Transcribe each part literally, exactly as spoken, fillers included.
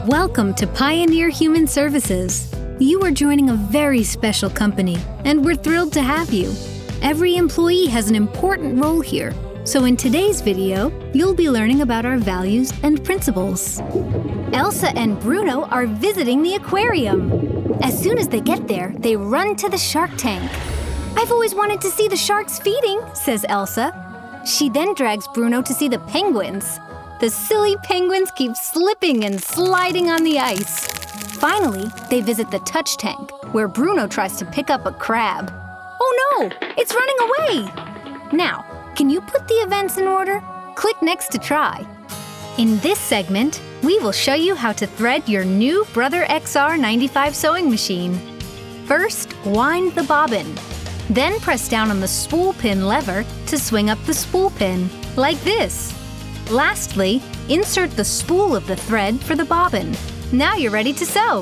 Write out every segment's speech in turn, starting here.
Welcome to Pioneer Human Services. You are joining a very special company, and we're thrilled to have you. Every employee has an important role here, so in today's video, you'll be learning about our values and principles. Elsa and Bruno are visiting the aquarium. As soon as they get there, they run to the shark tank. "I've always wanted to see the sharks feeding," says Elsa. She then drags Bruno to see the penguins. The silly penguins keep slipping and sliding on the ice. Finally, they visit the touch tank, where Bruno tries to pick up a crab. Oh no, it's running away! Now, can you put the events in order? Click next to try. In this segment, we will show you how to thread your new Brother X R ninety-five sewing machine. First, wind the bobbin. Then press down on the spool pin lever to swing up the spool pin, like this. Lastly, insert the spool of the thread for the bobbin. Now you're ready to sew.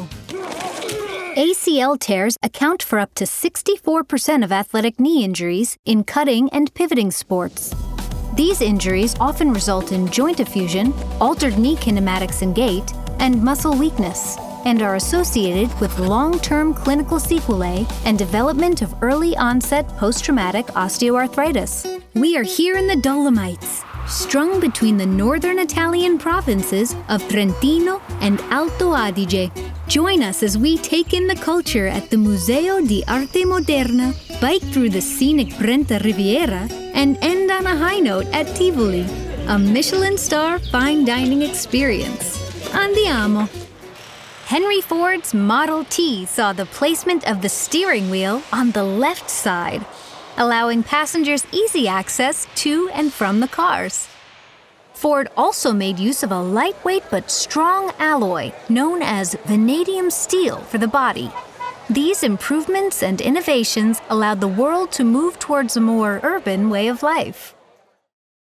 A C L tears account for up to sixty-four percent of athletic knee injuries in cutting and pivoting sports. These injuries often result in joint effusion, altered knee kinematics and gait, and muscle weakness, and are associated with long-term clinical sequelae and development of early-onset post-traumatic osteoarthritis. We are here in the Dolomites, strung between the northern Italian provinces of Trentino and Alto Adige. Join us as we take in the culture at the Museo di Arte Moderna, bike through the scenic Brenta Riviera, and end on a high note at Tivoli, a Michelin star fine dining experience. Andiamo! Henry Ford's Model T saw the placement of the steering wheel on the left side, allowing passengers easy access to and from the cars. Ford also made use of a lightweight but strong alloy known as vanadium steel for the body. These improvements and innovations allowed the world to move towards a more urban way of life.